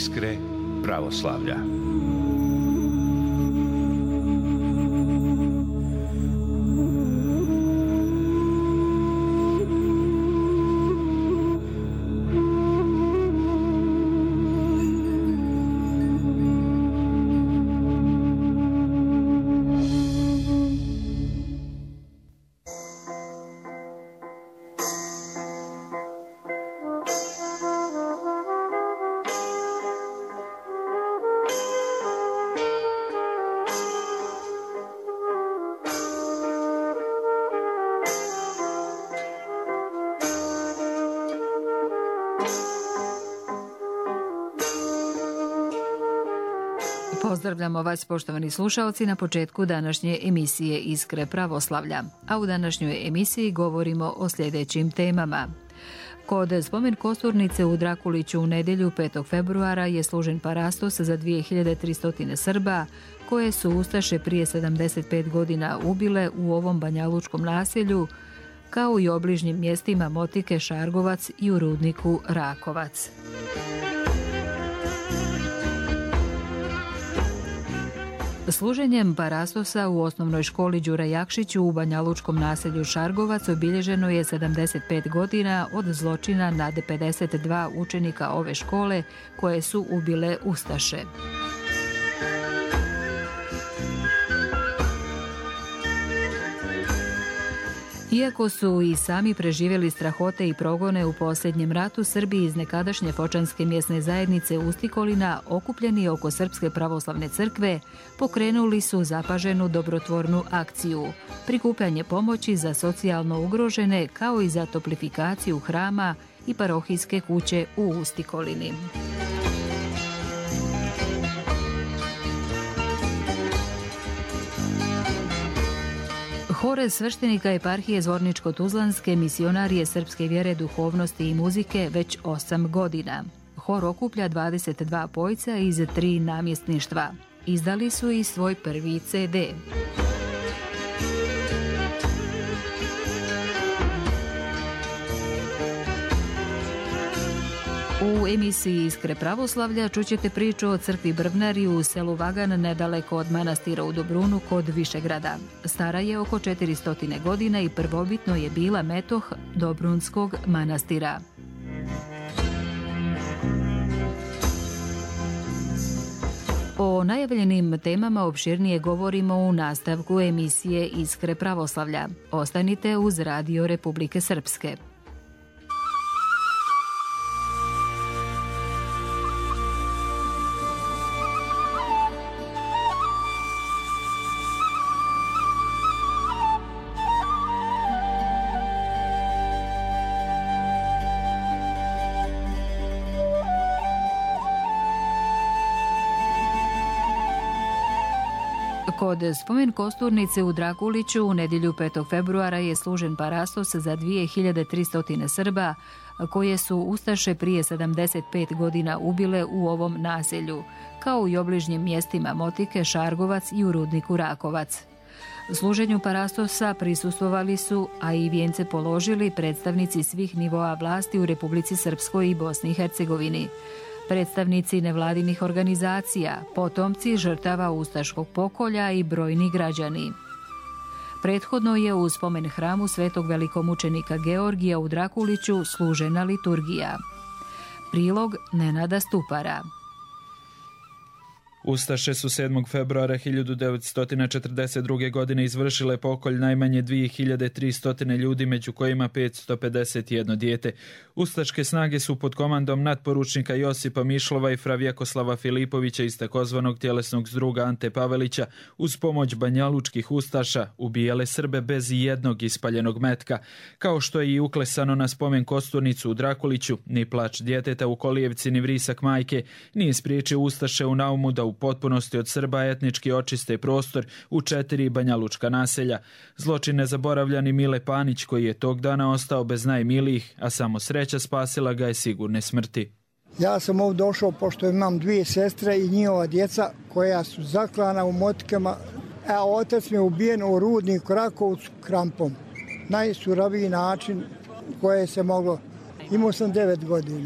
Iskre pravoslavlja. Pozdravljamo vas, poštovani slušaoci, na početku današnje emisije Iskre pravoslavlja. A u današnjoj emisiji govorimo o sljedećim temama. Kod spomen kosturnice u Drakuliću u nedjelju 5. februara je služen parastos za 2300 Srba koje su ustaše prije 75 godina ubile u ovom banjalučkom naselju, kao i obližnjim mjestima Motike, Šargovac i u rudniku Rakovac. Služenjem parastosa u osnovnoj školi Đura Jakšiću u banjalučkom naselju Šargovac obilježeno je 75 godina od zločina nad 52 učenika ove škole koje su ubile ustaše. Iako su i sami preživjeli strahote i progone u posljednjem ratu, Srbi iz nekadašnje Fočanske mjesne zajednice Ustikolina, okupljeni oko Srpske pravoslavne crkve, pokrenuli su zapaženu dobrotvornu akciju, prikupljanje pomoći za socijalno ugrožene kao i za toplifikaciju hrama i parohijske kuće u Ustikolini. Hor sveštenika eparhije Zvorničko-Tuzlanske misionarije srpske vjere, duhovnosti i muzike već 8 godina. Hor okuplja 22 pojca iz 3 namjesništva. Izdali su i svoj prvi CD. U emisiji Iskre pravoslavlja čućete priču o crkvi Brvnari u selu Vagan nedaleko od manastira u Dobrunu kod Višegrada. Stara je oko 400 godina i prvobitno je bila metoh Dobrunskog manastira. O najavljenim temama opširnije govorimo u nastavku emisije Iskre pravoslavlja. Ostanite uz Radio Republike Srpske. Kod spomen kosturnice u Drakuliću u nedjelju 5. februara je služen parastos za 2300 Srba koje su ustaše prije 75 godina ubile u ovom naselju, kao i obližnjim mjestima Motike, Šargovac i u rudniku Rakovac. Služenju parastosa prisustvovali su, a i vijence položili predstavnici svih nivoa vlasti u Republici Srpskoj i Bosni i Hercegovini, predstavnici nevladinih organizacija, potomci žrtava ustaškog pokolja i brojni građani. Prethodno je u spomen hramu svetog velikomučenika Georgija u Drakuliću služena liturgija. Prilog Nenada Stupara. Ustaše su 7. februara 1942. godine izvršile pokolj najmanje 2300 ljudi, među kojima 551 dijete. Ustaške snage su pod komandom natporučnika Josipa Mišlova i fra Vjekoslava Filipovića iz takozvanog tjelesnog zdruga Ante Pavelića uz pomoć banjalučkih ustaša ubijale Srbe bez jednog ispaljenog metka. Kao što je i uklesano na spomen kosturnicu u Drakuliću, ni plač djeteta u kolijevci ni vrisak majke nije spriječio ustaše u naumu da u potpunosti od Srba etnički očiste prostor u 4 banjalučka naselja. Zločin nezaboravljani Mile Panić, koji je tog dana ostao bez najmilijih, a samo sreća spasila ga je sigurne smrti. Ja sam ovdje došao pošto imam 2 sestre i njihova djeca koja su zaklana u Motikama, a otac mi je ubijen u rudniku Rakovcu krampom. Najsuraviji način koje se moglo. Imao sam 9 godina.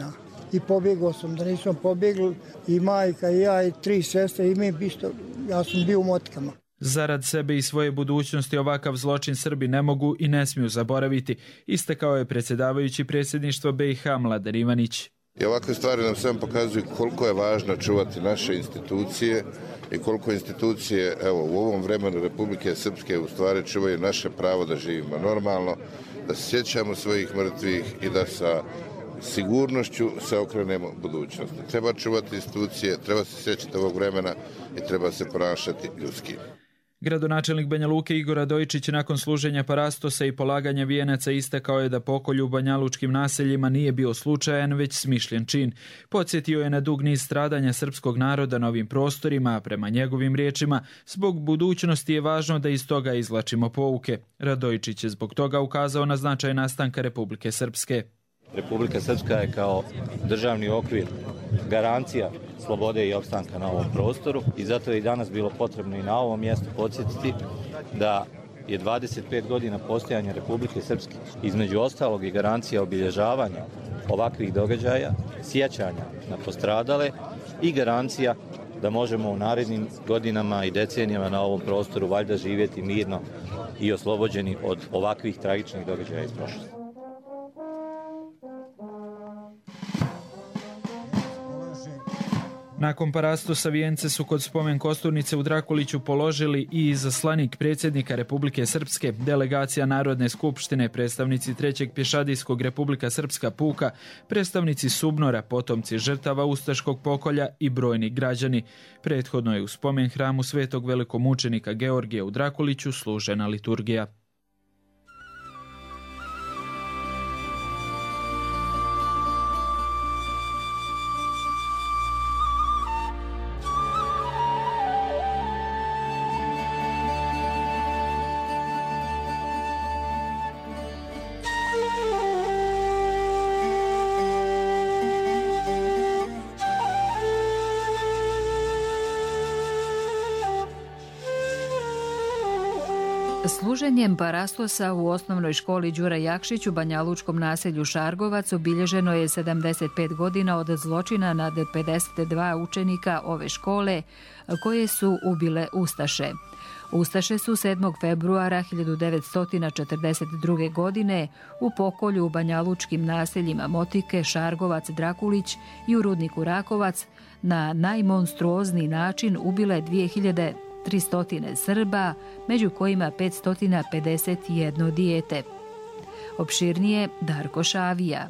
i pobjegao sam. Da nisam pobjegli i majka i ja i 3 sestre i mi isto, ja sam bio u motikama. Zarad sebe i svoje budućnosti ovakav zločin Srbi ne mogu i ne smiju zaboraviti, istakao je predsjedavajući predsjedništva BiH Mladen Ivanić. I ovakve stvari nam samo pokazuju koliko je važno čuvati naše institucije i koliko institucije u ovom vremenu Republike Srpske u stvari čuvaju naše pravo da živimo normalno, da se sjećamo svojih mrtvih i da sa sigurnošću se okrenemo budućnosti. Treba čuvati institucije, treba se sjećati ovog vremena i treba se ponašati ljudski. Gradonačelnik Banja Luke Igor Radojičić nakon služenja parastosa i polaganja vijenaca istakao je da pokolj u banjalučkim naseljima nije bio slučajan, već smišljen čin. Podsjetio je na dug niz stradanja srpskog naroda na ovim prostorima, a prema njegovim riječima, zbog budućnosti je važno da iz toga izvlačimo pouke. Radojičić je zbog toga ukazao na značaj nastanka Republike Srpske. Republika Srpska je kao državni okvir garancija slobode i opstanka na ovom prostoru i zato je i danas bilo potrebno i na ovom mjestu podsjetiti da je 25 godina postojanja Republike Srpske između ostalog i garancija obilježavanja ovakvih događaja, sjećanja na postradale i garancija da možemo u narednim godinama i decenijama na ovom prostoru valjda živjeti mirno i oslobođeni od ovakvih tragičnih događaja iz prošlosti. Nakon parastosa vijence su kod spomen kosturnice u Drakuliću položili i izaslanik predsjednika Republike Srpske, delegacija Narodne skupštine, predstavnici 3. pješadijskog Republika Srpska puka, predstavnici Subnora, potomci žrtava ustaškog pokolja i brojni građani. Prethodno je u spomen hramu svetog velikomučenika Georgija u Drakuliću služena liturgija. Služenjem parastosa u osnovnoj školi Đura Jakšić u banjalučkom naselju Šargovac obilježeno je 75 godina od zločina nad 52 učenika ove škole koje su ubile ustaše. Ustaše su 7. februara 1942. godine u pokolju u banjalučkim naseljima Motike, Šargovac, Drakulić i u rudniku Rakovac na najmonstruozniji način ubile 2300 Srba, među kojima 551 dijete. Opširnije Darko Šavija.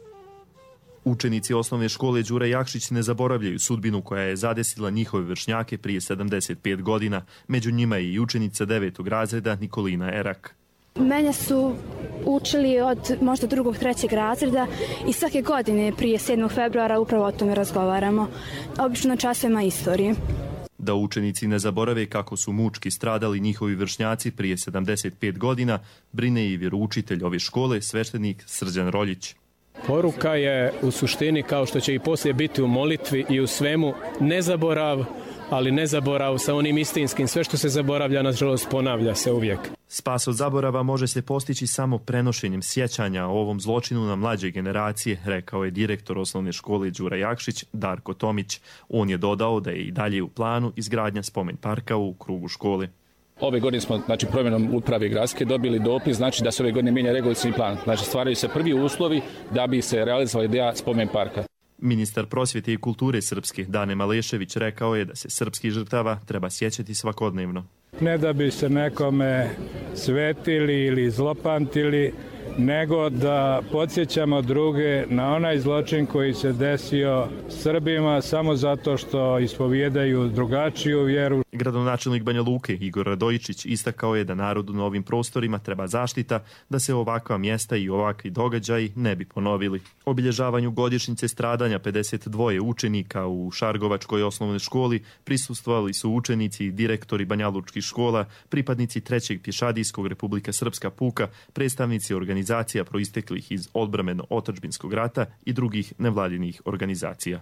Učenici osnovne škole Đura Jakšić ne zaboravljaju sudbinu koja je zadesila njihove vršnjake prije 75 godina. Među njima je i učenica 9. razreda Nikolina Erak. Mene su učili od možda 2. 3. razreda i svake godine prije 7. februara upravo o tome razgovaramo. Obično na časovima istorije. Da učenici ne zaborave kako su mučki stradali njihovi vršnjaci prije 75 godina, brine i vjeroučitelj ove škole, sveštenik Srđan Roljić. Poruka je u suštini, kao što će i poslije biti u molitvi i u svemu, ne zaborav, ali ne zaborav sa onim istinskim. Sve što se zaboravlja, nažalost, ponavlja se uvijek. Spas od zaborava može se postići samo prenošenjem sjećanja o ovom zločinu na mlađe generacije, rekao je direktor osnovne škole Đura Jakšić, Darko Tomić. On je dodao da je i dalje u planu izgradnja spomen parka u krugu škole. Ove godine smo, promjenom uprave gradske dobili dopis, da se ove godine mijenja regulacioni plan. Stvaraju se prvi uslovi da bi se realizovala ideja spomen parka. Ministar prosvjete i kulture Srpske, Dane Malešević, rekao je da se srpskih žrtava treba sjećati svakodnevno. Ne da bi se nekome svetili ili zlopamtili, nego da podsjećamo druge na onaj zločin koji se desio Srbima samo zato što ispovijedaju drugačiju vjeru. Gradonačelnik Banja Luke Igor Radojičić istakao je da narodu na ovim prostorima treba zaštita, da se ovakva mjesta i ovakvi događaji ne bi ponovili. Obilježavanju godišnjice stradanja 52 učenika u Šargovačkoj osnovnoj školi prisustvovali su učenici i direktori banjalučkih škola, pripadnici 3. pješadijskog Republika Srpska puka, predstavnici organizacija proisteklih iz odbrambeno-otadžbinskog rata i drugih nevladinih organizacija.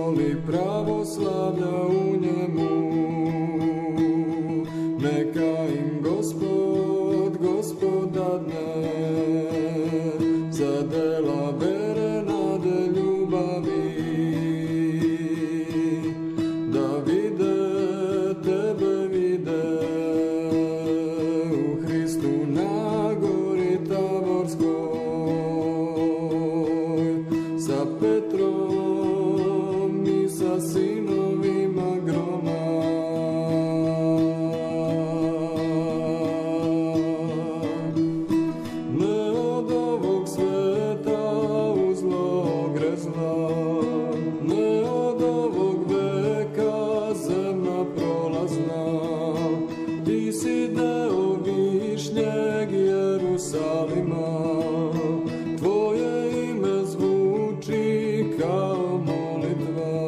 soli pravoslavlja u njemu. Neka im Gospod dadne za dela vere, nade, ljubavi, da vide tebe, vide u Hristu na gori Taborskoj, sa Petrom i sa sinovima groma. Tvoje ime zvuči kao molitva.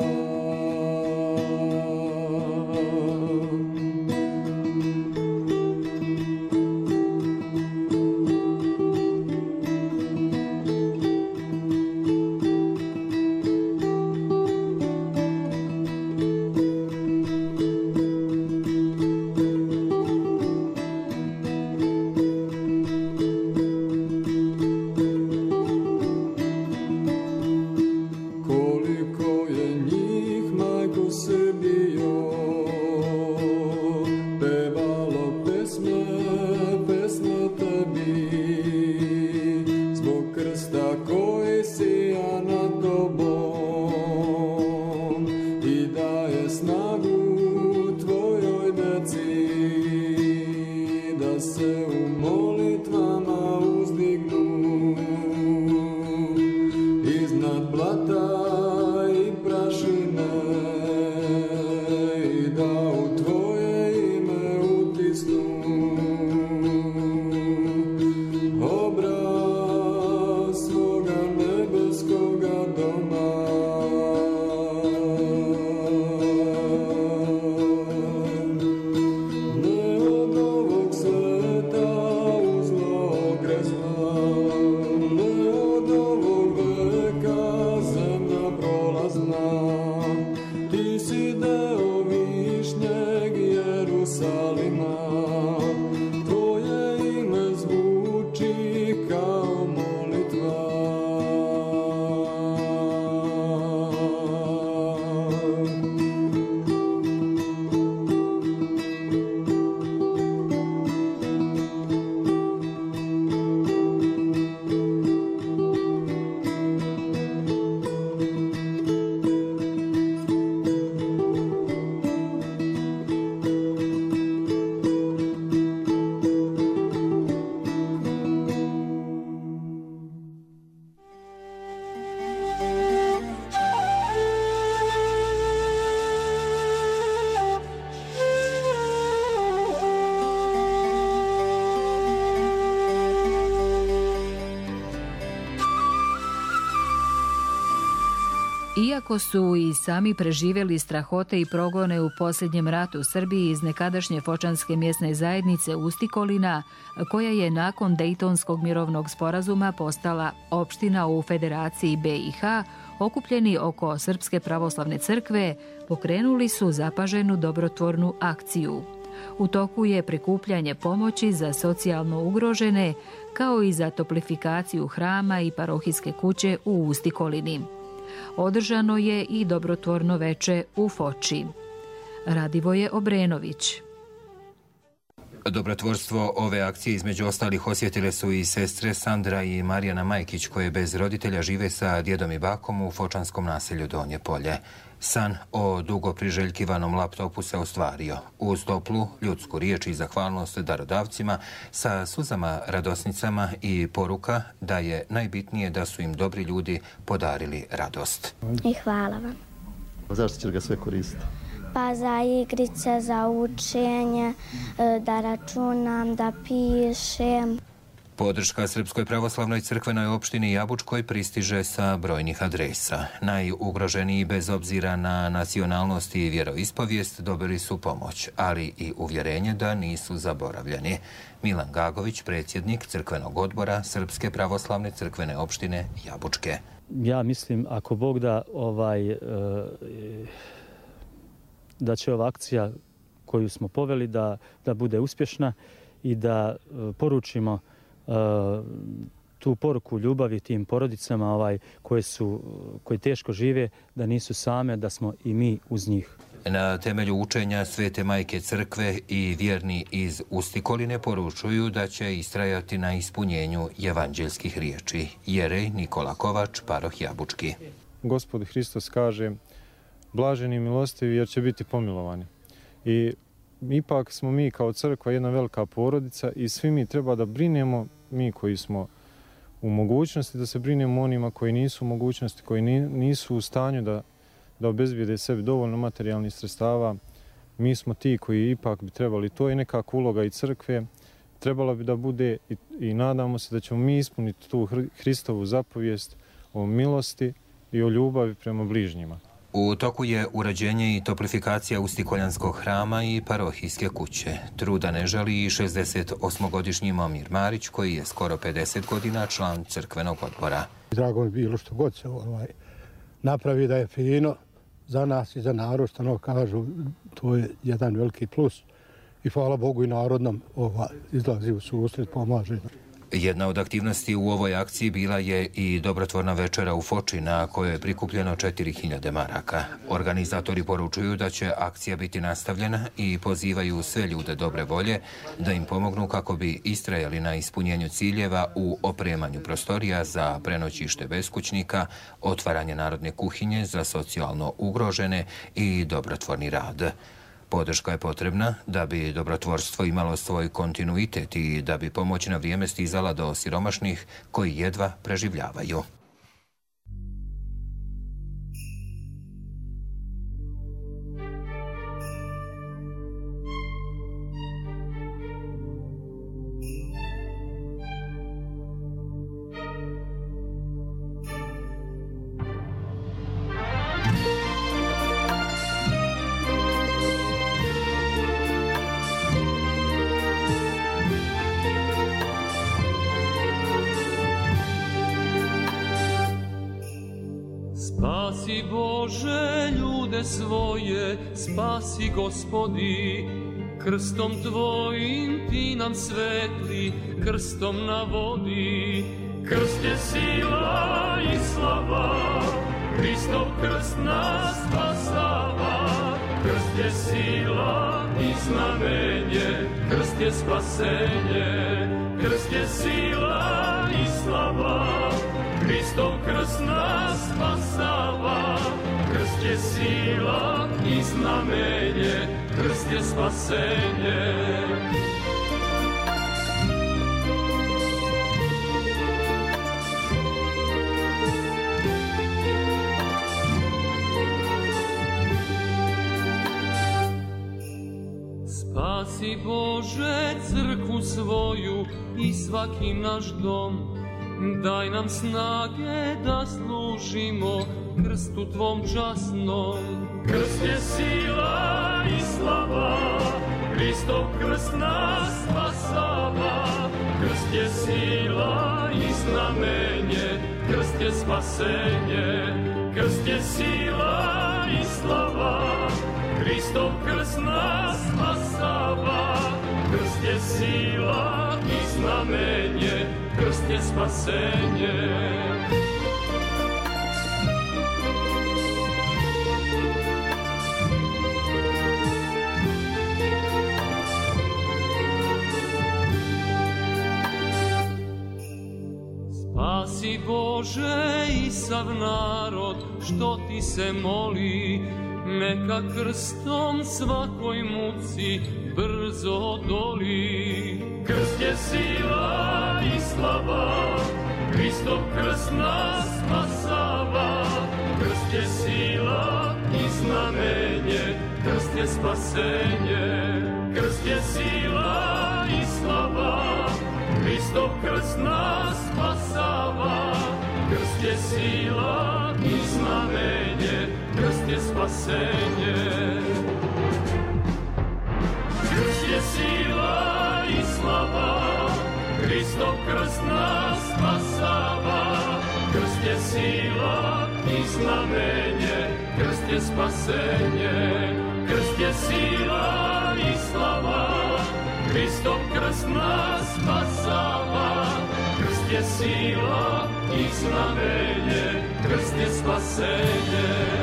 Iako su i sami preživjeli strahote i progone u posljednjem ratu u Srbiji iz nekadašnje Fočanske mjesne zajednice Ustikolina, koja je nakon Dejtonskog mirovnog sporazuma postala opština u Federaciji BiH, okupljeni oko Srpske pravoslavne crkve, pokrenuli su zapaženu dobrotvornu akciju. U toku je prikupljanje pomoći za socijalno ugrožene, kao i za toplifikaciju hrama i parohijske kuće u Ustikolini. Održano je i dobrotvorno veče u Foči. Radivoje Obrenović. Dobrotvorstvo ove akcije između ostalih osjetile su i sestre Sandra i Marijana Majkić, koje bez roditelja žive sa djedom i bakom u fočanskom naselju Donje Polje. San o dugo priželjkivanom laptopu se ostvario. Uz toplu ljudsku riječ i zahvalnost darodavcima, sa suzama radosnicama i poruka da je najbitnije da su im dobri ljudi podarili radost. I hvala vam. Zašto ćeš ga sve koristiti? Pa za igrice, za učenje, da računam, da pišem. Podrška Srpskoj pravoslavnoj crkvenoj opštini Jabučkoj pristiže sa brojnih adresa. Najugroženiji, bez obzira na nacionalnost i vjeroispovijest, dobili su pomoć, ali i uvjerenje da nisu zaboravljeni. Milan Gagović, predsjednik crkvenog odbora Srpske pravoslavne crkvene opštine Jabučke. Ja mislim, ako Bog da, da će ova akcija koju smo poveli da bude uspješna i da poručimo tu poruku ljubavi tim porodicama koji teško žive, da nisu same, da smo i mi uz njih. Na temelju učenja Svete Majke Crkve i vjerni iz Ustikoline poručuju da će istrajati na ispunjenju evanđeljskih riječi. Jerej Nikola Kovač, paroh Jabučki. Gospod Hristos kaže: blaženi milostivi jer će biti pomilovani. I ipak smo mi kao crkva jedna velika porodica i svi mi treba da brinemo, mi koji smo u mogućnosti, da se brinemo onima koji nisu u mogućnosti, koji nisu u stanju da obezbijede sebi dovoljno materijalnih sredstava. Mi smo ti koji ipak bi trebali, to je nekakva uloga i crkve, trebala bi da bude i nadamo se da ćemo mi ispuniti tu Hristovu zapovijest o milosti i o ljubavi prema bližnjima. U toku je urađenje i toplifikacija Ustikoljanskog hrama i parohijske kuće. Truda ne žali i 68-godišnji Momir Marić, koji je skoro 50 godina član crkvenog odbora. Drago mi bilo što god se napravi da je fino za nas i za narod, što kažu, to je jedan veliki plus. I hvala Bogu i narodnom izlazi u susret, pomaže. Jedna od aktivnosti u ovoj akciji bila je i dobrotvorna večera u Foči, na kojoj je prikupljeno 4000 maraka. Organizatori poručuju da će akcija biti nastavljena i pozivaju sve ljude dobre volje da im pomognu kako bi istrajali na ispunjenju ciljeva u opremanju prostorija za prenoćište beskućnika, otvaranje narodne kuhinje za socijalno ugrožene i dobrotvorni rad. Podrška je potrebna da bi dobrotvorstvo imalo svoj kontinuitet i da bi pomoć na vrijeme stizala do siromašnih koji jedva preživljavaju. Spasi Bože ljude svoje, spasi Gospodi, krstom Tvojim Ti nam svetli, krstom na vodi. Krst je sila i slava, Hristov krst nas spasava. Krst je sila i znamenje, krst je spasenje. Krst je sila i slava, Hristov krst nas spasava. Krst je sila i znamenje, krst je spasenje. Spasi Bože crkvu svoju i svaki naš dom. Daj nam snage da služimo krstu Tvom časnom. Krst je sila i slava, Hristov krst nas spasava. Krst je sila i znamenje, krst je spasenje. Krst je sila i slava, Hristov krst nas spasava. Krst je sila i znamenje, krst je spasenje. Spasi Bože i sav narod što Ti se moli, neka krstom svakoj muci brzo odoli. Krst je sila i slava, Hristov krst nas spasava. Krst je sila i znamenje, krst je spasenje. Krst je sila i slava, Hristov krst nas spasava. Krst je sila i znamenje, krst je spasenje. Krst je sila i slava, Hristov krst nas spasava. Krst je sila i znamenje, krst je spasenje, krst je sila i slava, Hristov krst nas spasava, krst je sila i znamenje, krst je spasenje.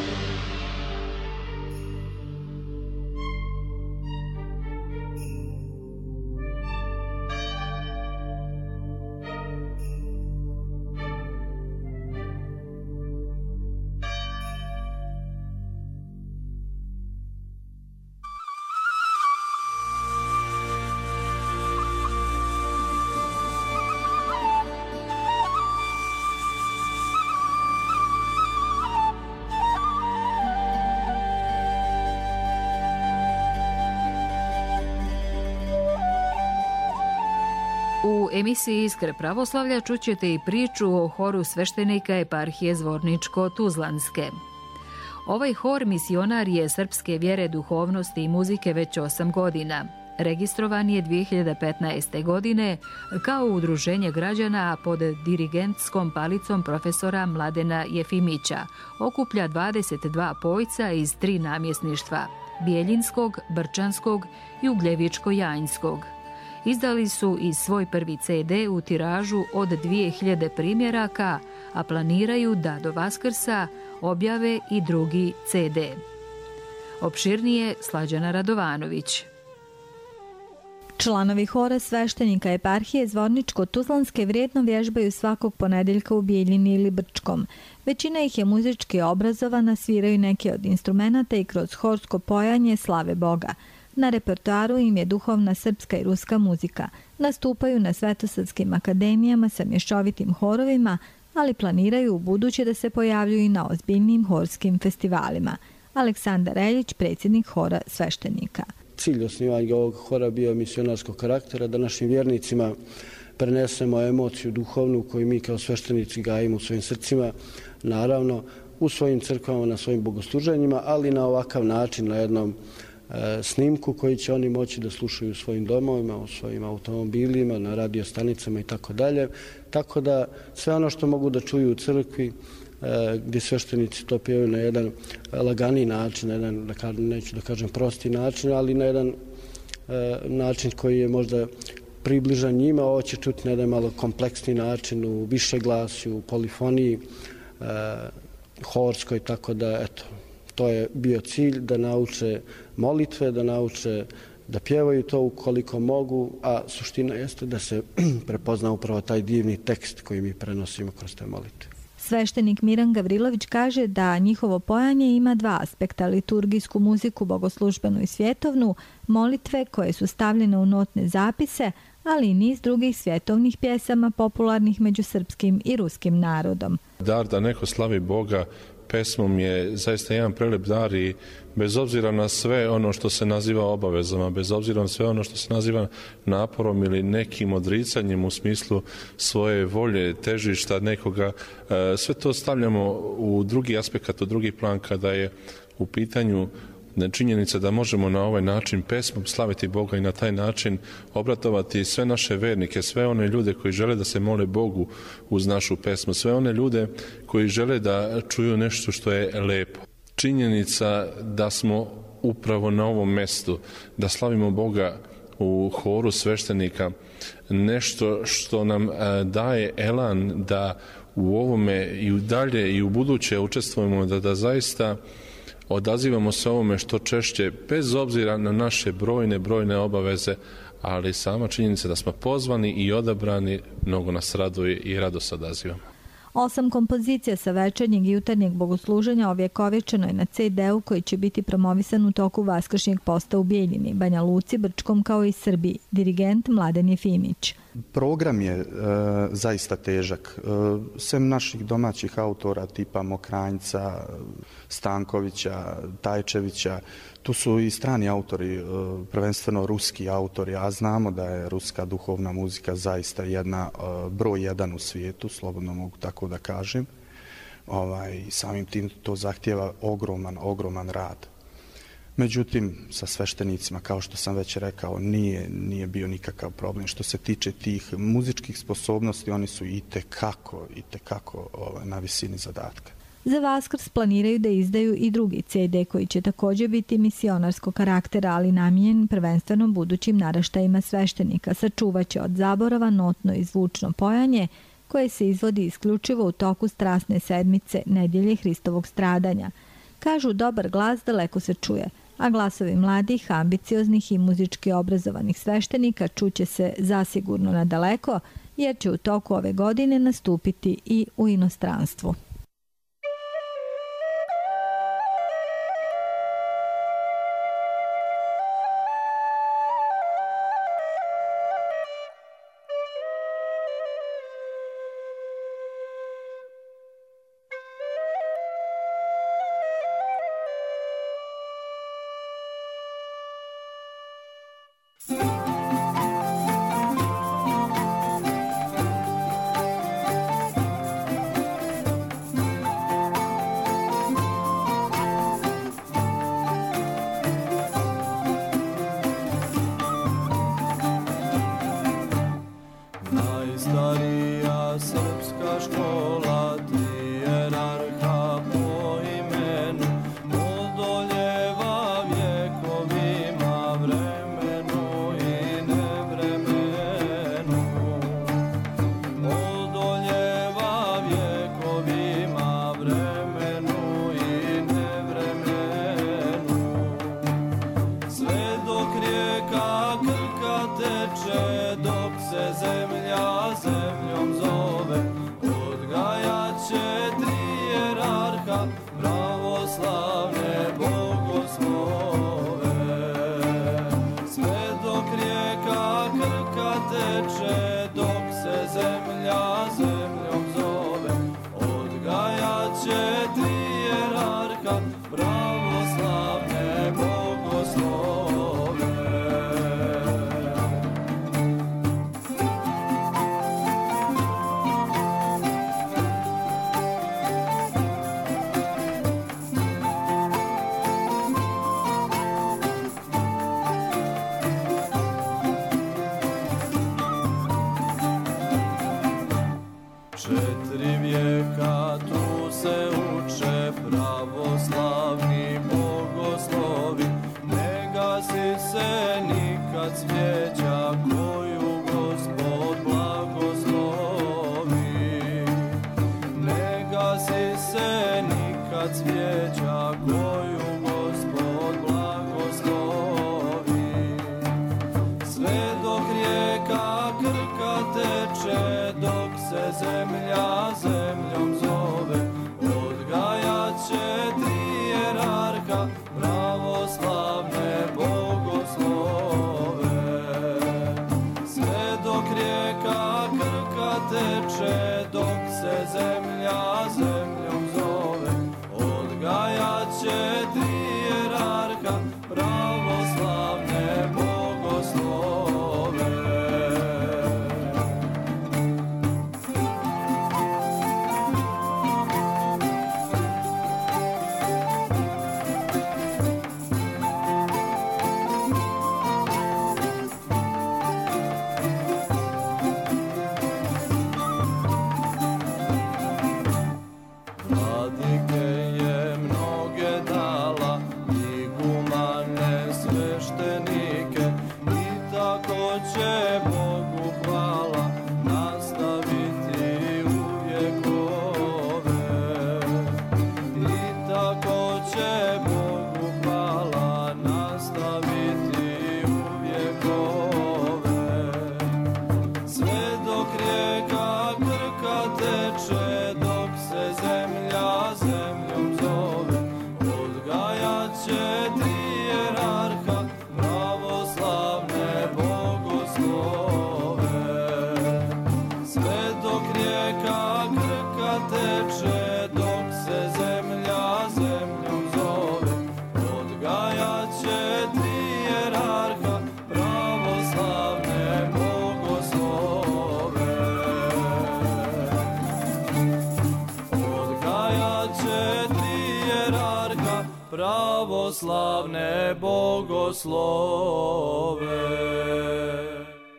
U emisiji Iskre pravoslavlja čućete i priču o horu sveštenika eparhije Zvorničko-Tuzlanske. Ovaj hor misionar je srpske vjere, duhovnosti i muzike već 8 godina. Registrovan je 2015. godine kao udruženje građana pod dirigentskom palicom profesora Mladena Jefimića. Okuplja 22 pojca iz 3 namjesništva, Bijeljinskog, Brčanskog i Ugljevičko-Janjskog. Izdali su i svoj prvi CD u tiražu od 2000 primjeraka, a planiraju da do Vaskrsa objave i drugi CD. Opširnije Slađana Radovanović. Članovi hora sveštenika eparhije Zvorničko-Tuzlanske vrijedno vježbaju svakog ponedeljka u Bijeljini ili Brčkom. Većina ih je muzički obrazovana, sviraju neke od instrumenata i kroz horsko pojanje slave Boga. Na repertoaru im je duhovna srpska i ruska muzika. Nastupaju na svetosadskim akademijama sa mješovitim horovima, ali planiraju u buduće da se pojavljuju i na ozbiljnim horskim festivalima. Aleksandar Eljić, predsjednik hora sveštenika. Cilj osnivanja ovog hora bio misionarskog karaktera, da našim vjernicima prenesemo emociju duhovnu koju mi kao sveštenici gajimo u svojim srcima, naravno u svojim crkvama, na svojim bogosluženjima, ali na ovakav način, na jednom snimku koji će oni moći da slušaju u svojim domovima, u svojim automobilima, na radiostanicama i tako dalje. Tako da sve ono što mogu da čuju u crkvi, gdje sveštenici to pjevaju na jedan laganiji način, na jedan, neću da kažem prosti način, ali na jedan način koji je možda približan njima, ovo će čuti na jedan malo kompleksni način, u više glasju, u polifoniji, horskoj, tako da, eto, to je bio cilj, da nauče molitve, da nauče da pjevaju to ukoliko mogu, a suština jeste da se prepozna upravo taj divni tekst koji mi prenosimo kroz te molitve. Sveštenik Miran Gavrilović kaže da njihovo pojanje ima 2 aspekta, liturgijsku muziku, bogoslužbenu i svjetovnu, molitve koje su stavljene u notne zapise, ali i niz drugih svjetovnih pjesama popularnih među srpskim i ruskim narodom. Dar da neko slavi Boga pesmom je zaista jedan prelep dar i bez obzira na sve ono što se naziva obavezama, bez obzira na sve ono što se naziva naporom ili nekim odricanjem u smislu svoje volje, težišta nekoga, sve to stavljamo u drugi aspekt, u drugi plan kada je u pitanju činjenica da možemo na ovaj način pesmom slaviti Boga i na taj način obratovati sve naše vernike, sve one ljude koji žele da se mole Bogu uz našu pesmu, sve one ljude koji žele da čuju nešto što je lepo. Činjenica da smo upravo na ovom mjestu, da slavimo Boga u horu sveštenika, nešto što nam daje elan da u ovome i dalje i u buduće učestvujemo, da zaista odazivamo se ovome što češće, bez obzira na naše brojne obaveze, ali sama činjenica da smo pozvani i odabrani mnogo nas raduje i radost odazivamo. 8 kompozicija sa večernjeg i jutarnjeg bogosluženja ovjekovječeno je na CD-u koji će biti promovisan u toku Vaskršnjeg posta u Bijeljini, Banja Luci, Brčkom kao i Srbiji. Dirigent Mladen Jefimić. Program je zaista težak. Sem naših domaćih autora tipa Mokranjca, Stankovića, Tajčevića, tu su i strani autori, prvenstveno ruski autori, a znamo da je ruska duhovna muzika zaista broj 1 u svijetu, slobodno mogu tako da kažem. Samim tim to zahtjeva ogroman rad. Međutim, sa sveštenicima, kao što sam već rekao, nije bio nikakav problem. Što se tiče tih muzičkih sposobnosti, oni su i tekako na visini zadatka. Za Vaskrs planiraju da izdaju i drugi CD koji će također biti misionarskog karaktera, ali namijenjen prvenstveno budućim naraštajima sveštenika. Sačuvaće od zaborava notno i zvučno pojanje koje se izvodi isključivo u toku strasne sedmice Nedjelje Hristovog stradanja. Kažu, dobar glas daleko se čuje, a glasovi mladih, ambicioznih i muzički obrazovanih sveštenika čuće se zasigurno nadaleko, jer će u toku ove godine nastupiti i u inostranstvu. Najstarija srpska škola, trijerarha po imenu, odoljeva vjekovima, vremenu i nevremenu. Odoljeva vjekovima, vremenu i nevremenu. Sve dok rijeka Krka teče, dok se zemlja zemljom zove, odgajaće trijerarha pravoslavne bogoslove. Sve dok rijeka Krka teče, dok se zemlja zemljom zove, odgajaće trijerarha pravoslavne bogoslove. Četiri vijeka tu se uče pravoslavni bogoslovi, ne gasi se nikad svijeća koju Gospod blagoslovi. Ne gasi se nikad svijeća koju Gospod blagoslovi. Sve dok rijeka Krka teče, dok se zemlja zemljom zove, odgajaće trijerarha pravoslavne bogoslove. Sve dok rijeka Krka teče, dok se zemlja zemljom zove, odgajaće trijerarha pravoslavne bogoslove. Vladike je mnoge dala, igumane sveštenike, i tako će Bogu hvala nastaviti u vjekove. I tako će Bogu hvala nastaviti u vjekove. Sve dok rijeka Krka teče, dok se zemlja zemljom zove, odgajaće trijerarha pravoslavne bogoslove. Sve dok rijeka Krka teče, dok se zemlja zemljom zove, odgajaće trijerarha pravoslavne bogoslove. Odgajaće trijerarha pravoslavne bogoslove.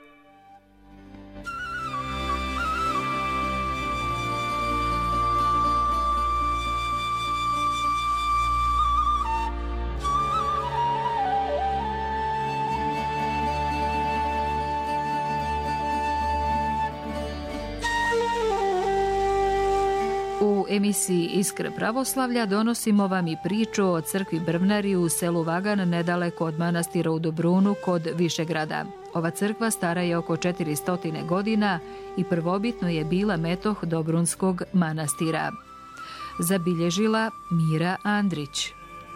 U emisiji Iskre pravoslavlja donosimo vam i priču o crkvi Brvnari u selu Vagan nedaleko od manastira u Dobrunu kod Višegrada. Ova crkva stara je oko 400 godina i prvobitno je bila metoh Dobrunskog manastira. Zabilježila Mira Andrić.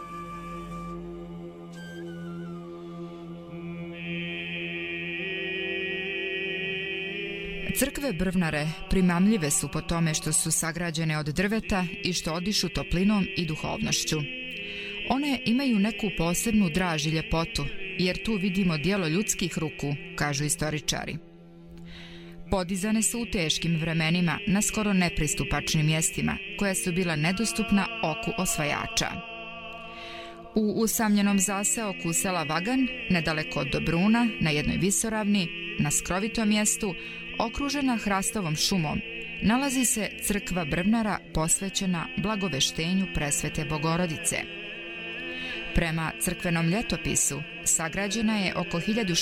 Crkve Brvnare primamljive su po tome što su sagrađene od drveta i što odišu toplinom i duhovnošću. One imaju neku posebnu draž i ljepotu, jer tu vidimo djelo ljudskih ruku, kažu istoričari. Podizane su u teškim vremenima na skoro nepristupačnim mjestima, koja su bila nedostupna oku osvajača. U usamljenom zaseoku sela Vagan, nedaleko od Dobruna, na jednoj visoravni, na skrovitom mjestu, okružena hrastovom šumom, nalazi se crkva Brvnara posvećena blagoveštenju Presvete Bogorodice. Prema crkvenom ljetopisu sagrađena je oko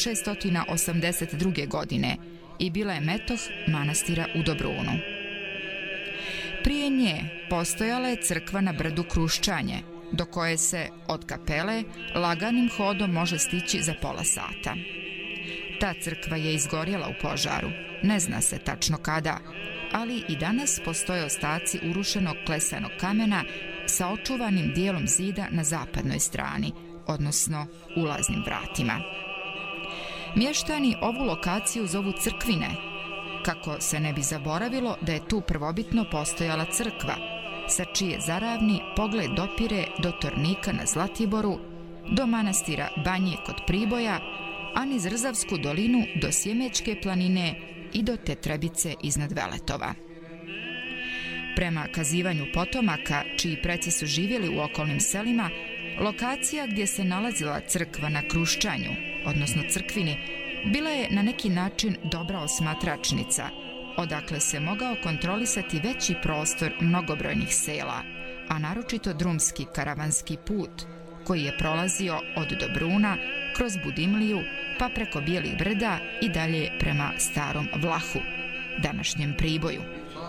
1682. godine i bila je metoh manastira u Dobrunu. Prije nje postojala je crkva na brdu Kruščanje, do koje se od kapele laganim hodom može stići za pola sata. Ta crkva je izgorjela u požaru, ne zna se tačno kada, ali i danas postoje ostaci urušenog klesanog kamena sa očuvanim dijelom zida na zapadnoj strani, odnosno ulaznim vratima. Mještani ovu lokaciju zovu Crkvine, kako se ne bi zaboravilo da je tu prvobitno postojala crkva, sa čije zaravni pogled dopire do Tornika na Zlatiboru, do manastira Banje kod Priboja, a niz Rzavsku dolinu do Sjemečke planine i do Tetrebice iznad Veletova. Prema kazivanju potomaka, čiji preci su živjeli u okolnim selima, lokacija gdje se nalazila crkva na Kruščanju, odnosno Crkvini, bila je na neki način dobra osmatračnica, odakle se mogao kontrolisati veći prostor mnogobrojnih sela, a naročito drumski karavanski put, koji je prolazio od Dobruna kroz Budimliju, pa preko Bijelih brda i dalje prema Starom Vlahu, današnjem Priboju.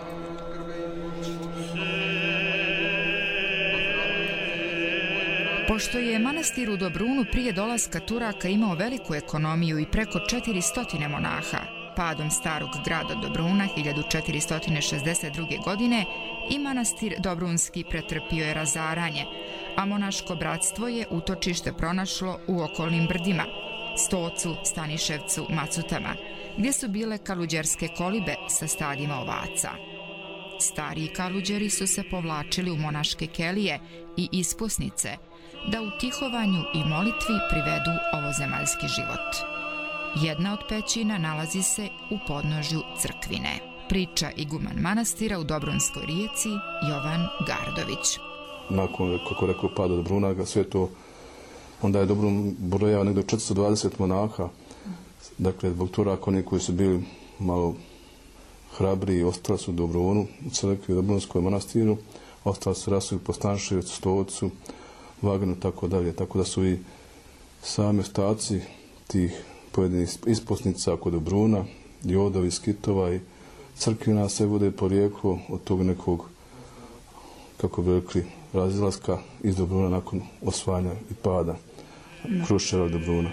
Pošto je manastir u Dobrunu prije dolaska Turaka imao veliku ekonomiju i preko 400 monaha, padom starog grada Dobruna 1462. godine i manastir Dobrunski pretrpio je razaranje, a monaško bratstvo je utočište pronašlo u okolnim brdima, Stocu, Staniševcu, Macutama, gdje su bile kaluđerske kolibe sa stadima ovaca. Stariji kaluđeri su se povlačili u monaške kelije i isposnice, da u tihovanju i molitvi privedu ovozemaljski život. Jedna od pećina nalazi se u podnožju Crkvine. Priča iguman manastira u Dobrunskoj rijeci Jovan Gardović. Nakon, kako rekao, pada Dobruna, sve to, onda je Dobrun brojao negdje 420 monaha. Dakle, zbog Turaka, oni koji su bili malo hrabri, ostali su u Dobrunu, u crkvi, u Dobrunskoj manastiru, ostali su rasuju po Stanševcu, Stocu, Vaganu, tako dalje. Tako da su i sami ostaci tih pojedinih isposnica kod Dobruna, Jodovi, Skitova i Crkvina se vode porijeklo od tog nekog, kako bi rekli, razilaska iz Dobruna nakon osvajanja i pada Kruščeva Dobruna.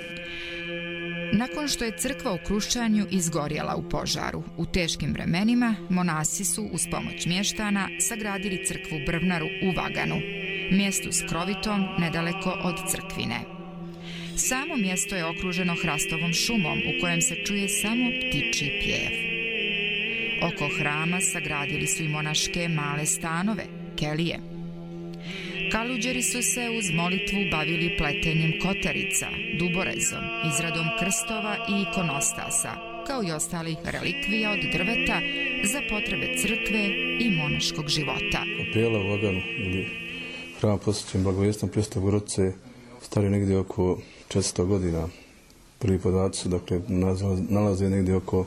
Nakon što je crkva u Kruščanju izgorjela u požaru, u teškim vremenima monasi su uz pomoć mještana sagradili crkvu Brvnaru u Vaganu, mjestu s krovitom nedaleko od Crkvine. Samo mjesto je okruženo hrastovom šumom u kojem se čuje samo ptičji pjev. Oko hrama sagradili su i monaške male stanove, kelije. Kaluđeri su se uz molitvu bavili pletenjem kotarica, duborezom, izradom krstova i ikonostasa, kao i ostalih relikvija od drveta za potrebe crkve i monaškog života. Kapela u Vaganu ili hram posvećen Blagovjesnom Presvetoj Bogorodice stari negdje oko 400 godina. Prvi podaci su, dakle, nalaze negdje oko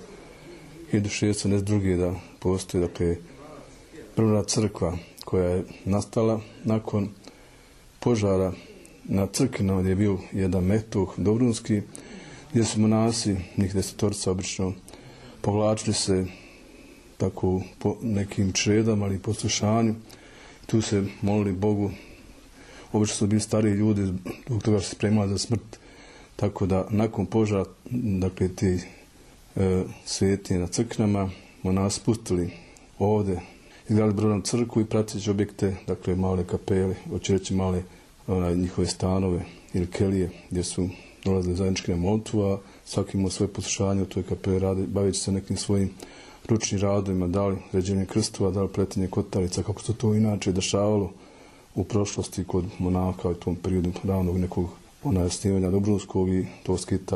1672. da postoji, dakle, prva crkva koja je nastala nakon požara na Crkvinama gdje je bio jedan metoh dobrunski, gdje su monasi, njih 10 obično, povlačili se tako po nekim čredama ali poslušanju. Tu se molili Bogu. Obično su bili stariji ljudi, zbog toga što se spremali za smrt. Tako da nakon požara, dakle, ti svetinje na Crkvinama, monasi spustili ovdje, izgradili brojnu crkvu i prateći objekte, dakle, male kapele, hoće reći male njihove stanove ili kelije gdje su dolazili zajednički na molitvu, a svaki imao svoje poslušanje u toj kapeli, baveći se nekim svojim ručnim radovima, da li ređenje krstova, da li pletenje kotarica, kako se to inače dešavalo u prošlosti kod monaka u tom periodu ravnog nekog snimanja Dobrunskog i to skita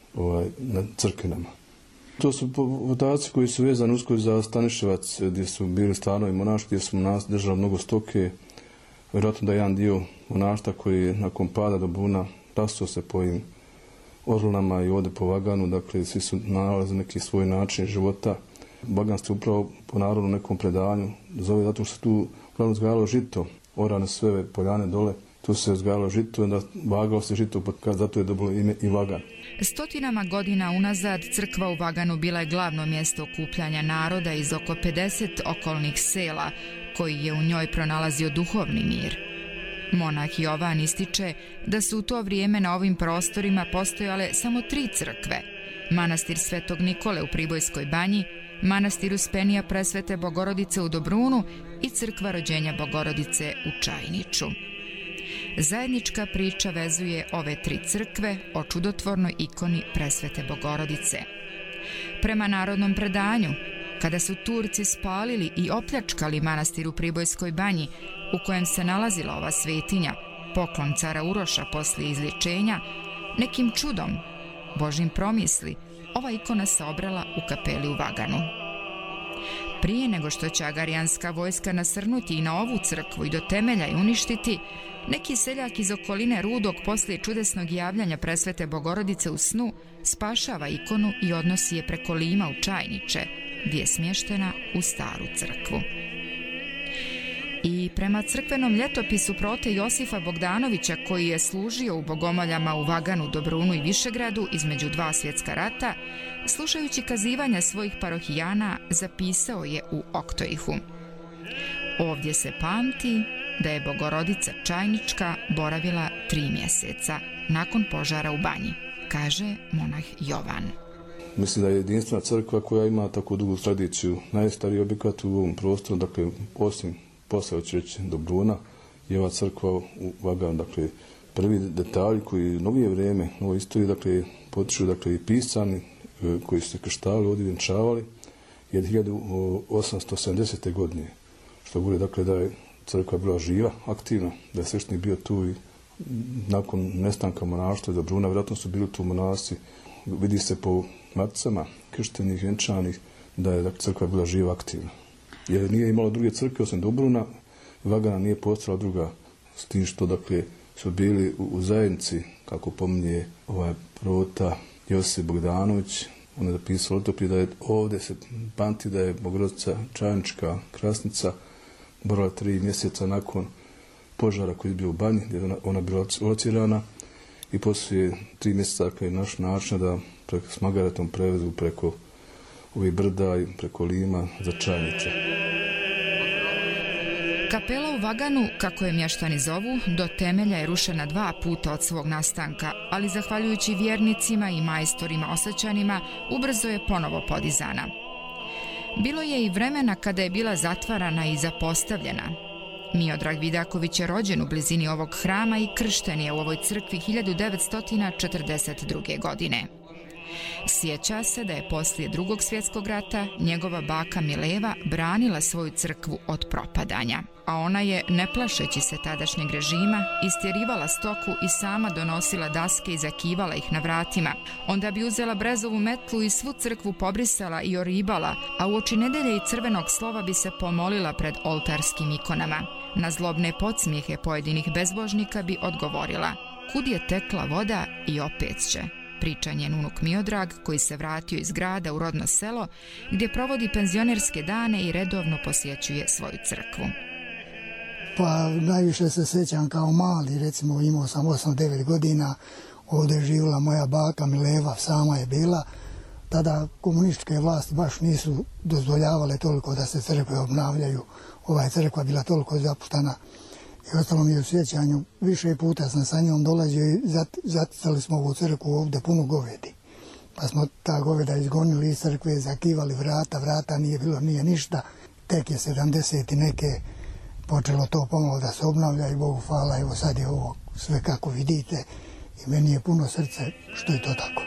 na Crkvinama. To su podaci koji su vezani uskoro za Staniševac, gdje su bili stanovi monaški, gdje su monasi držali mnogo stoke. Vjerojatno da je jedan dio monaštva koji je nakon pada Dobruna rastao se po ovim Orlama i ovdje po Vaganu, dakle svi su nalazili neki svoj način života. Vagan se upravo po narodu nekom predanju zove zato što se tu uglavnom uzgajalo žito, orane sve ove poljane dole, tu se uzgajalo žito i onda vagalo se žito, zato je dobilo ime i Vagan. Stotinama godina unazad crkva u Vaganu bila je glavno mjesto okupljanja naroda iz oko 50 okolnih sela, koji je u njoj pronalazio duhovni mir. Monah Jovan ističe da su u to vrijeme na ovim prostorima postojale samo 3 crkve: manastir Svetog Nikole u Pribojskoj banji, manastir Uspenija Presvete Bogorodice u Dobrunu i crkva Rođenja Bogorodice u Čajniču. Zajednička priča vezuje ove 3 crkve o čudotvornoj ikoni Presvete Bogorodice. Prema narodnom predanju, kada su Turci spalili i opljačkali manastir u Pribojskoj banji, u kojem se nalazila ova svetinja, poklon cara Uroša poslije izlječenja, nekim čudom, Božim promisli, ova ikona se obrala u kapeli u Vaganu. Prije nego što će agarijanska vojska nasrnuti i na ovu crkvu i do temelja i uništiti, neki seljak iz okoline Rudog poslije čudesnog javljanja Presvete Bogorodice u snu spašava ikonu i odnosi je preko Lima u Čajniče, gdje je smještena u staru crkvu. I prema crkvenom ljetopisu prote Josifa Bogdanovića, koji je služio u bogomoljama u Vaganu, Dobrunu i Višegradu između 2 svjetska rata, slušajući kazivanja svojih parohijana, zapisao je u Oktoihu: ovdje se pamti da je Bogorodica Čajnička boravila 3 mjeseca nakon požara u banji, kaže monah Jovan. Mislim da je jedinstvena crkva koja ima tako dugu tradiciju. Najstariji objekat u ovom prostoru, dakle, osim posle, hoću reći, Dobruna, je ova crkva u Vaganu. Dakle, prvi detalj koji novije vrijeme, novoj istoriji, dakle, potiču, dakle, i pisani koji su se krštavali, ovdje vjenčavali, je 1870. godine, što govori, dakle, da je crkva bila živa, aktivna, da je sveštenik bio tu i nakon nestanka monaštva i Dobruna, vjerojatno su bili tu monasi. Vidi se po maticama krštenih, vjenčanih, da je crkva bila živa, aktivna. Jer nije imala druge crkve, osim Dobruna, Vagana nije postojala druga, s tim što, dakle, su bili u zajednici, kako pominje prota Josip Bogdanović. On je napisao letopis da je ovdje se pamti da je Bogorodica Čajnička krasnica boravila 3 mjeseca nakon požara koji je bio u banji, gdje je ona bila locirana, i poslije 3 mjeseca, dakle, naš način da s Magaretom prevezu preko ovih brda i preko Lima za Čajniče. Kapela u Vaganu, kako je mještani zovu, do temelja je rušena 2 puta od svog nastanka, ali zahvaljujući vjernicima i majstorima Osačanima, ubrzo je ponovo podizana. Bilo je i vremena kada je bila zatvarana i zapostavljena. Miodrag Vidaković je rođen u blizini ovog hrama i kršten je u ovoj crkvi 1942. godine. Sjeća se da je poslije Drugog svjetskog rata njegova baka Mileva branila svoju crkvu od propadanja, a ona je, ne plašeći se tadašnjeg režima, istjerivala stoku i sama donosila daske i zakivala ih na vratima. Onda bi uzela brezovu metlu i svu crkvu pobrisala i oribala, a uoči nedelje i crvenog slova bi se pomolila pred oltarskim ikonama. Na zlobne podsmijehe pojedinih bezbožnika bi odgovorila: kud je tekla voda i opet će. Priča njen unuk Miodrag, koji se vratio iz grada u rodno selo, gdje provodi penzionerske dane i redovno posjećuje svoju crkvu. Pa najviše se sjećam kao mali, recimo imao sam 8-9 godina, ovdje je živjela moja baka Mileva, sama je bila. Tada komunističke vlasti baš nisu dozvoljavale toliko da se crkve obnavljaju. Ova je crkva bila toliko zapuštana. I ostalo mi je u sjećanju, više puta sam sa njom dolazio i zaticali smo ovu crkvu ovdje puno govedi. Pa smo ta goveda izgonili iz crkve, zakivali vrata nije bilo, nije ništa. Tek je 70 i neke počelo to pomalo da se obnavlja i Bogu hvala, evo sad je ovo sve kako vidite i meni je puno srce što je to tako.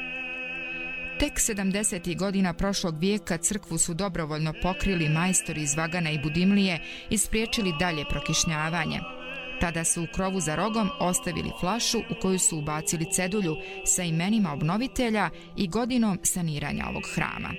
Tek 70. godina prošlog vijeka crkvu su dobrovoljno pokrili majstori iz Vagana i Budimlije i spriječili dalje prokišnjavanje. Tada su u krovu za rogom ostavili flašu u koju su ubacili cedulju sa imenima obnovitelja i godinom saniranja ovog hrama.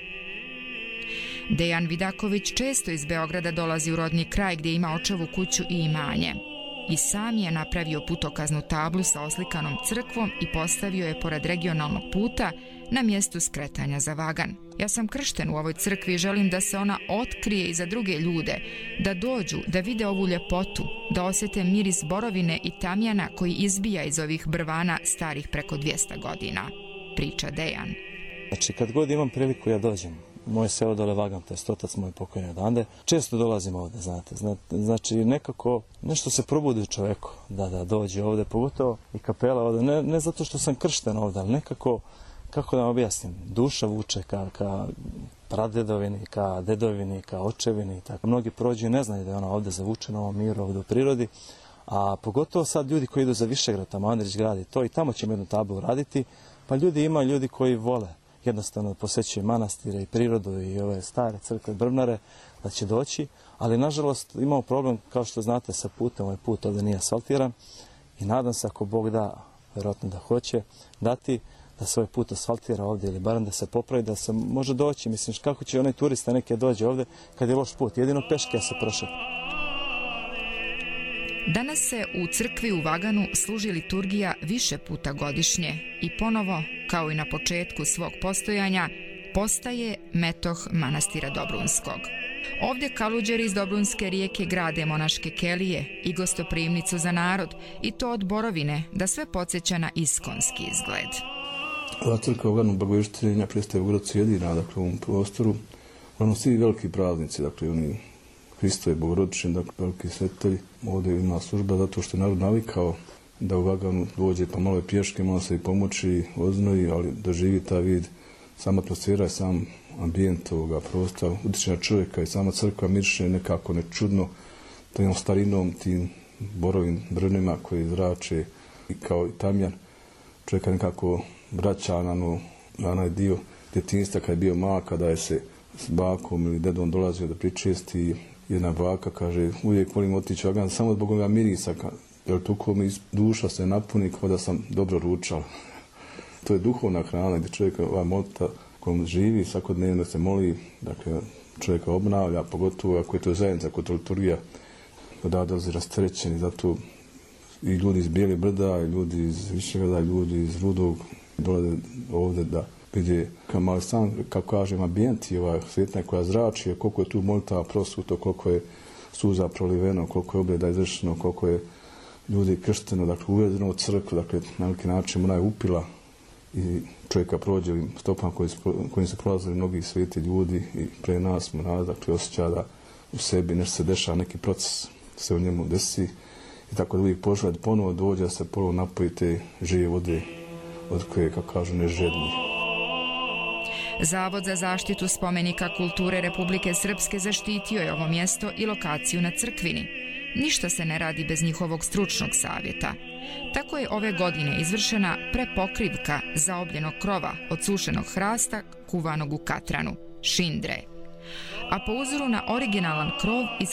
Dejan Vidaković često iz Beograda dolazi u rodni kraj gdje ima očevu kuću i imanje. I sam je napravio putokaznu tablu sa oslikanom crkvom i postavio je pored regionalnog puta na mjestu skretanja za Vagan. Ja sam kršten u ovoj crkvi i želim da se ona otkrije i za druge ljude, da dođu, da vide ovu ljepotu, da osjete miris borovine i tamjana koji izbija iz ovih brvana starih preko 200 godina, priča Dejan. Znači, kad god imam priliku ja dođem. Moje selo dole Vagan, to je otac moj pokojni odande. Često dolazim ovdje, znate. Znači, nekako nešto se probudi u čovjeku da dođe ovdje, pogotovo i kapela ovdje. Ne zato što sam kršten ovdje, ali nekako, kako da vam objasnim, duša vuče ka pradedovini, ka dedovini, ka očevini. Tako. Mnogi prođu i ne znaju da je ona ovdje zavučena, ovom miru ovdje u prirodi. A pogotovo sad ljudi koji idu za Višegrad, tamo Andrić gradi to i tamo ćemo jednu tablu raditi. Pa ima ljudi koji vole jednostavno posjećuju manastire i prirodu i ove stare crkve Brbnare, da će doći, ali nažalost imamo problem, kao što znate, sa putem, ovaj put ovdje nije asfaltiran i nadam se ako Bog da, vjerojatno da hoće dati, da se ovaj put asfaltira ovdje ili barem da se popravi, da se može doći. Mislim, kako će onaj turista neke dođe ovdje kad je loš put, jedino peške se prošati. Danas se u crkvi u Vaganu služi liturgija više puta godišnje i ponovo, kao i na početku svog postojanja, postaje metoh manastira Dobrunskog. Ovdje kaluđeri iz Dobrunske rijeke grade monaške kelije i gostoprimnicu za narod, i to od borovine, da sve podsjeća na iskonski izgled. Ova crkva u Vaganu Blagoveštenja prestaje u Gracu jedina, dakle u ovom prostoru. Ono svi veliki praznici, dakle oni Hristo je Bogorodični, dakle veliki svetitelji. Ovdje ima služba zato što je narod navikao da u Vaganu dođe pa malo je pješke, malo se i pomoći, oznoji, ali doživi ta vid. Sama atmosfera i sam ambijent ovoga prostora utječe na čovjeka i sama crkva miriše nekako nečudno tom starinom, tim borovim brvnima koji zrače i kao i tamjan. Čovjeka nekako vraća na onaj dio djetinjstva kad je bio mal, kada je se s bakom ili dedom dolazio da pričesti. Jedna baka kaže, uvijek volim otići u Vagan samo zbog ovoga mirisa, jer tuko mi duša se napuni kao da sam dobro ručala. To je duhovna hrana gdje čovjek ova molita kojom živi, svakodnevno se moli, dakle čovjeka obnavlja, pogotovo ako je to zajednica, ako je to liturgija, da dolazi rasterećeni, zato i ljudi iz Bijele brda, i ljudi iz Višegrada, ljudi iz Rudog dolaze ovdje da vidi kao mali stan, kako kažem, ambijent i ova svjetna koja zrači, koliko je tu molitava prosuto, koliko je suza proliveno, koliko je obreda izvršeno, koliko je ljudi kršteno, dakle uvedeno u crkvu, dakle na neki način ona je upila i čovjeka prođe ovim stopama kojim su prolazili mnogi sveti ljudi i pre nas mu dakle osjeća da u sebi nešto se dešava, neki proces se u njemu desi i tako da uvijek poželja da ponovo dođe da se ponovo napoji te žive vode od koje, kako kažu, ne žedni. Zavod za zaštitu spomenika kulture Republike Srpske zaštitio je ovo mjesto i lokaciju na crkvini. Ništa se ne radi bez njihovog stručnog savjeta. Tako je ove godine izvršena prepokrivka zaobljenog krova od sušenog hrasta kuvanog u katranu, šindre, a po uzoru na originalan krov iz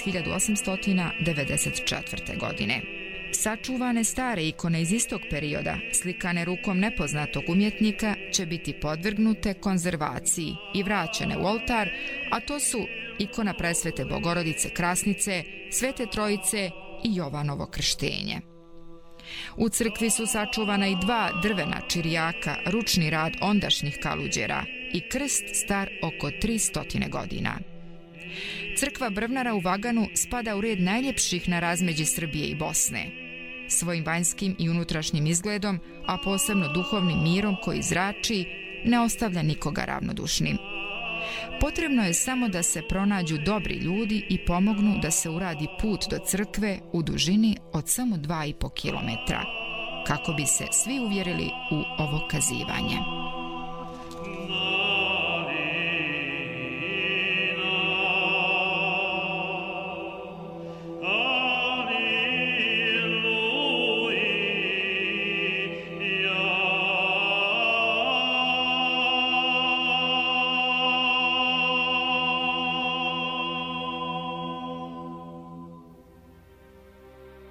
1894. godine. Sačuvane stare ikone iz istog perioda, slikane rukom nepoznatog umjetnika, će biti podvrgnute konzervaciji i vraćene u oltar, a to su ikona Presvete Bogorodice Krasnice, Svete Trojice i Jovanovo krštenje. U crkvi su sačuvana i 2 drvena čirijaka, ručni rad ondašnjih kaluđera i krst star oko 300 godina. Crkva Brvnara u Vaganu spada u red najljepših na razmeđi Srbije i Bosne. Svojim vanjskim i unutrašnjim izgledom, a posebno duhovnim mirom koji zrači, ne ostavlja nikoga ravnodušnim. Potrebno je samo da se pronađu dobri ljudi i pomognu da se uradi put do crkve u dužini od samo 2,5 kilometra, kako bi se svi uvjerili u ovo kazivanje.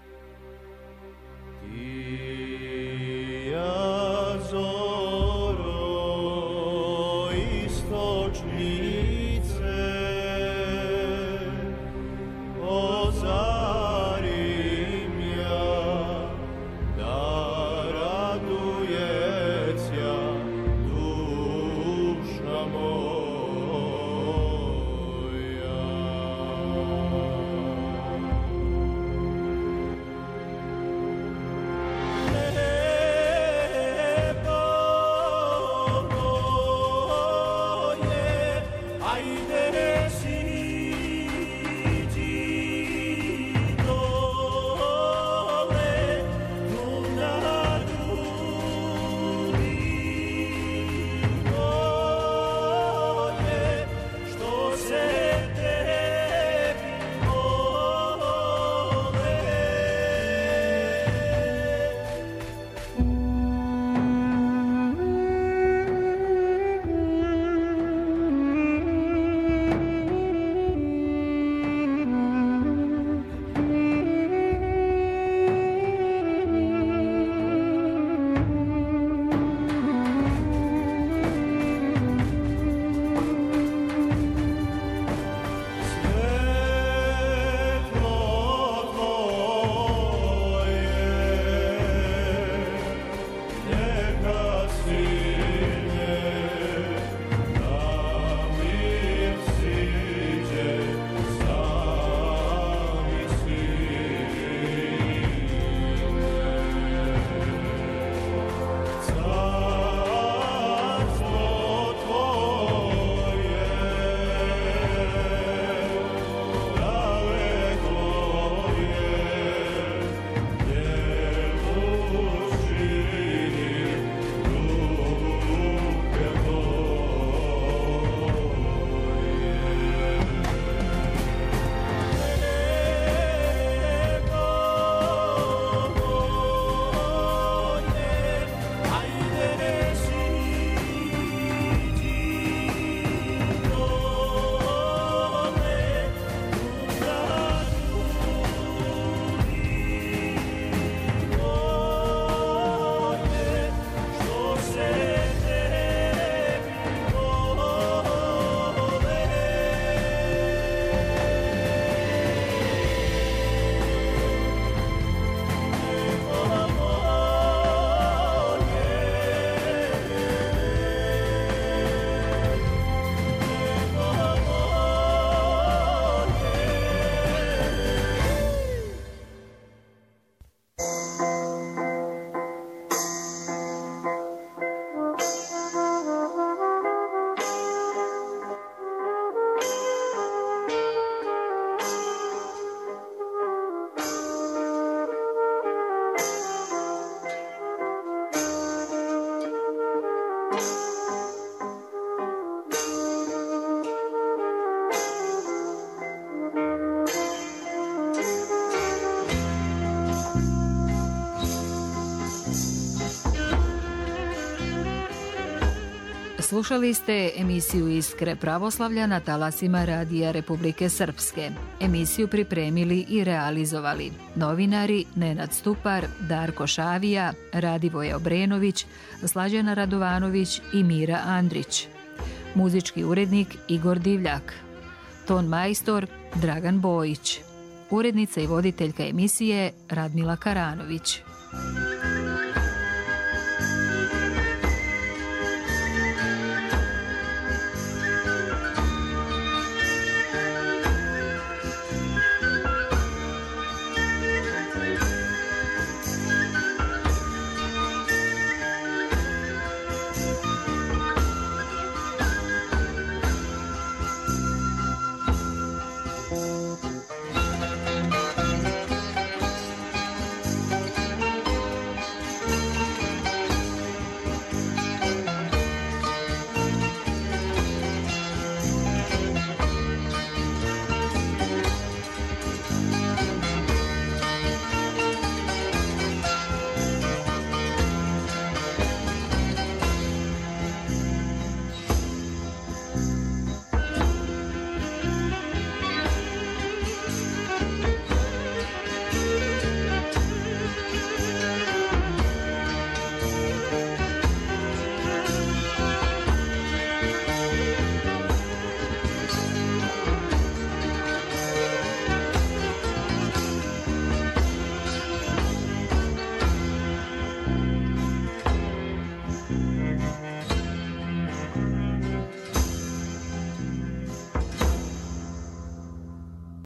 Zoro Slušali ste emisiju Iskre pravoslavlja na talasima Radija Republike Srpske. Emisiju pripremili i realizovali novinari Nenad Stupar, Darko Šavija, Radivoje Obrenović, Slađana Radovanović i Mira Andrić. Muzički urednik Igor Divljak. Ton majstor Dragan Bojić. Urednica i voditeljka emisije Radmila Karanović.